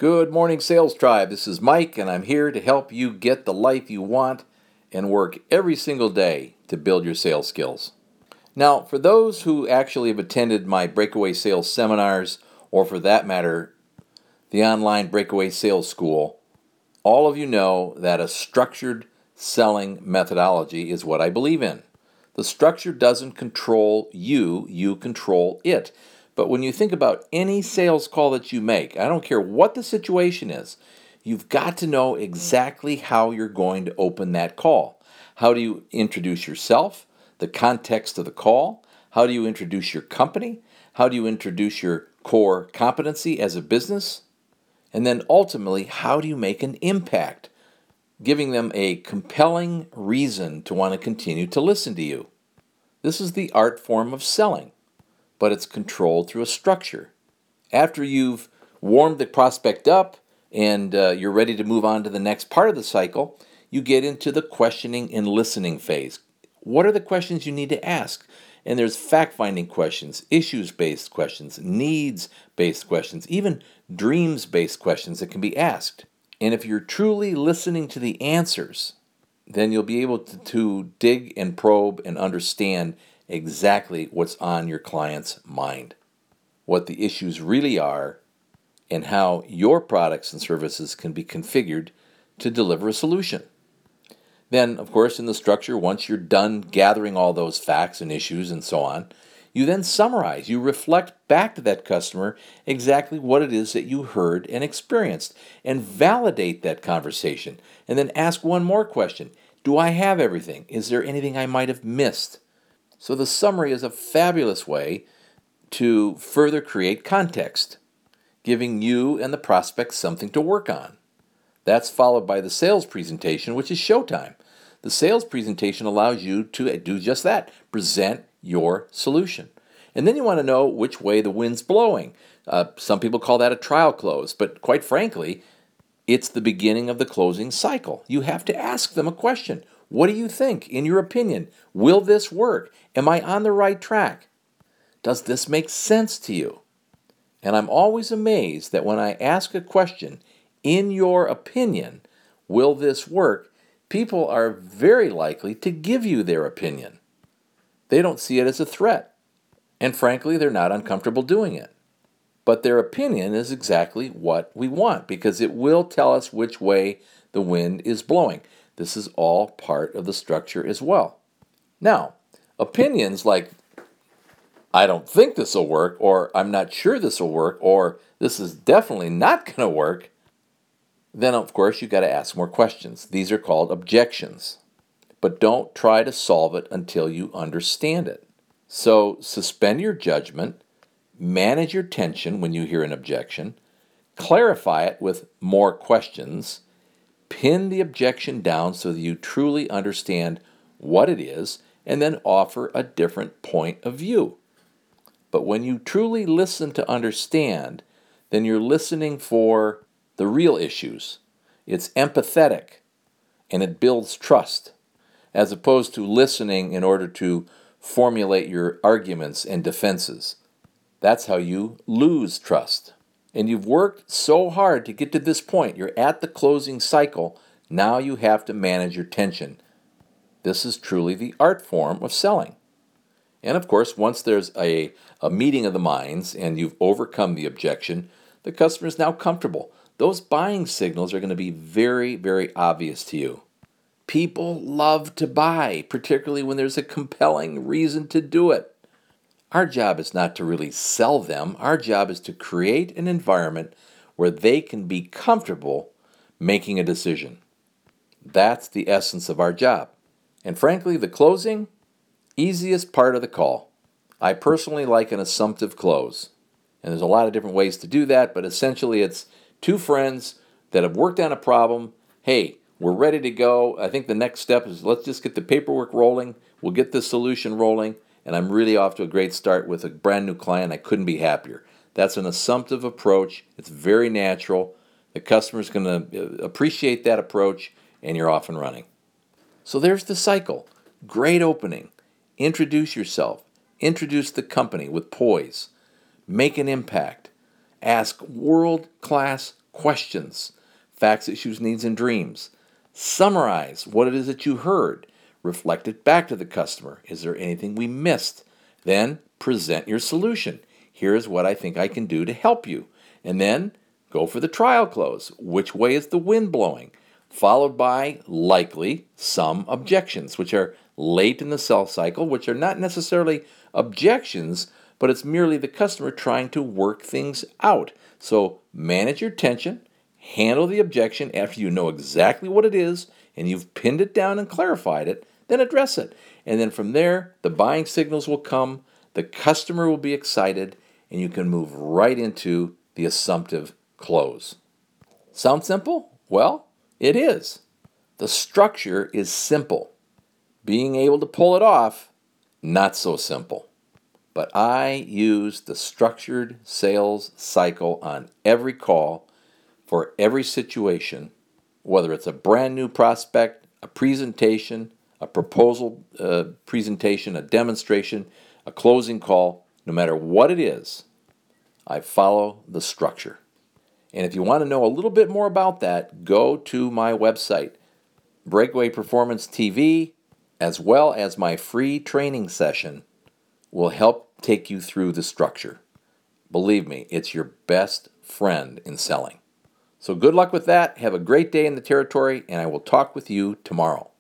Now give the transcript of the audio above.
Good morning, Sales Tribe. This is Mike, and I'm here to help you get the life you want and work every single day to build your sales skills. Now, for those who actually have attended my Breakaway Sales seminars, or for that matter, the online Breakaway Sales School, all of you know that a structured selling methodology is what I believe in. The structure doesn't control you, you control it. But when you think about any sales call that you make, I don't care what the situation is, you've got to know exactly how you're going to open that call. How do you introduce yourself, the context of the call? How do you introduce your company? How do you introduce your core competency as a business? And then ultimately, how do you make an impact, giving them a compelling reason to want to continue to listen to you? This is the art form of selling, but it's controlled through a structure. After you've warmed the prospect up and you're ready to move on to the next part of the cycle, you get into the questioning and listening phase. What are the questions you need to ask? And there's fact-finding questions, issues-based questions, needs-based questions, even dreams-based questions that can be asked. And if you're truly listening to the answers, then you'll be able to dig and probe and understand exactly what's on your client's mind, what the issues really are, and how your products and services can be configured to deliver a solution. Then, of course, in the structure, once you're done gathering all those facts and issues and so on, you then summarize. You reflect back to that customer exactly what it is that you heard and experienced and validate that conversation. And then ask one more question. Do I have everything? Is there anything I might have missed? So the summary is a fabulous way to further create context, giving you and the prospect something to work on. That's followed by the sales presentation, which is showtime. The sales presentation allows you to do just that, present your solution. And then you want to know which way the wind's blowing. Some people call that a trial close, but quite frankly, it's the beginning of the closing cycle. You have to ask them a question. What do you think? In your opinion, will this work? Am I on the right track? Does this make sense to you? And I'm always amazed that when I ask a question, in your opinion, will this work? People are very likely to give you their opinion. They don't see it as a threat. And frankly, they're not uncomfortable doing it. But their opinion is exactly what we want because it will tell us which way the wind is blowing. This is all part of the structure as well. Now, opinions like, I don't think this will work, or I'm not sure this will work, or this is definitely not going to work, then of course you've got to ask more questions. These are called objections. But don't try to solve it until you understand it. So suspend your judgment, manage your tension when you hear an objection, clarify it with more questions, pin the objection down so that you truly understand what it is, and then offer a different point of view. But when you truly listen to understand, then you're listening for the real issues. It's empathetic, and it builds trust, as opposed to listening in order to formulate your arguments and defenses. That's how you lose trust. And you've worked so hard to get to this point. You're at the closing cycle. Now you have to manage your tension. This is truly the art form of selling. And of course, once there's a meeting of the minds and you've overcome the objection, the customer is now comfortable. Those buying signals are going to be very, very obvious to you. People love to buy, particularly when there's a compelling reason to do it. Our job is not to really sell them. Our job is to create an environment where they can be comfortable making a decision. That's the essence of our job. And frankly, the closing, easiest part of the call. I personally like an assumptive close. And there's a lot of different ways to do that, but essentially it's two friends that have worked on a problem. Hey, we're ready to go. I think the next step is let's just get the paperwork rolling. We'll get the solution rolling. And I'm really off to a great start with a brand new client. I couldn't be happier. That's an assumptive approach. It's very natural. The customer's going to appreciate that approach, and you're off and running. So there's the cycle. Great opening. Introduce yourself. Introduce the company with poise. Make an impact. Ask world-class questions, facts, issues, needs, and dreams. Summarize what it is that you heard. Reflect it back to the customer. Is there anything we missed? Then present your solution. Here's what I think I can do to help you. And then go for the trial close. Which way is the wind blowing? Followed by, likely, some objections, which are late in the sales cycle, which are not necessarily objections, but it's merely the customer trying to work things out. So manage your tension, handle the objection after you know exactly what it is and you've pinned it down and clarified it, then address it. And then from there, the buying signals will come, the customer will be excited, and you can move right into the assumptive close. Sound simple? Well, it is. The structure is simple. Being able to pull it off, not so simple. But I use the structured sales cycle on every call for every situation, whether it's a brand new prospect, a presentation, a proposal presentation, a demonstration, a closing call, no matter what it is, I follow the structure. And if you want to know a little bit more about that, go to my website, Breakaway Performance TV, as well as my free training session will help take you through the structure. Believe me, it's your best friend in selling. So good luck with that. Have a great day in the territory, and I will talk with you tomorrow.